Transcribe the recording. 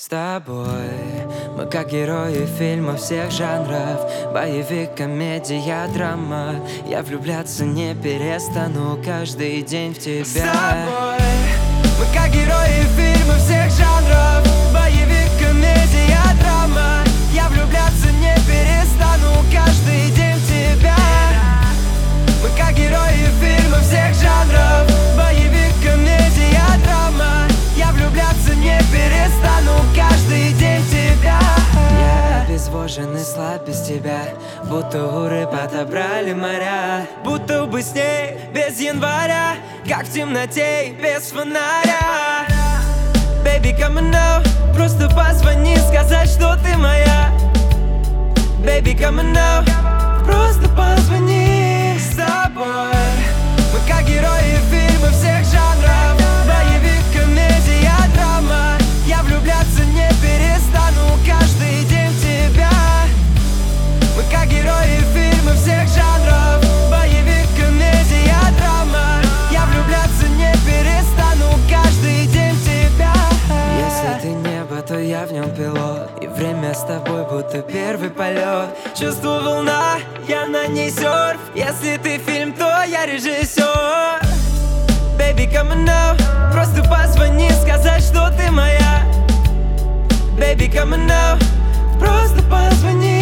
С тобой мы как герои фильмов всех жанров. Боевик, комедия, драма. Я влюбляться не перестану каждый день в тебя. С тобой мы как герои фильмов всех жанров. Боевик, комедия, драма. Я влюбляться не перестану каждый день в тебя. Мы как герои фильмов всех жанров. Боевик, комедия, драма. Я влюбляться не перестану каждый день в тебя. Я обезвожен и слаб без тебя, будто у рыб отобрали моря. Будто бы с ней без января, как в темноте без фонаря. Baby, come on now, просто позвони, сказать, что ты моя. Baby, come on now, просто позвони. С тобой мы как герои фильмов всех жанров. Боевик, комедия, драма. Я влюбляться не перестану каждый день в тебя. Мы как герои фильмов всех жанров. Боевик, комедия, драма. Я влюбляться не перестану каждый день в тебя. Если ты небо, то я в нем пилот, и время с тобой будто первый полет. Чувство волна, я на ней серф. Если ты фильм, то я режиссер. Baby, come on now, просто позвони, сказать, что ты моя. Baby, come on now, просто позвони.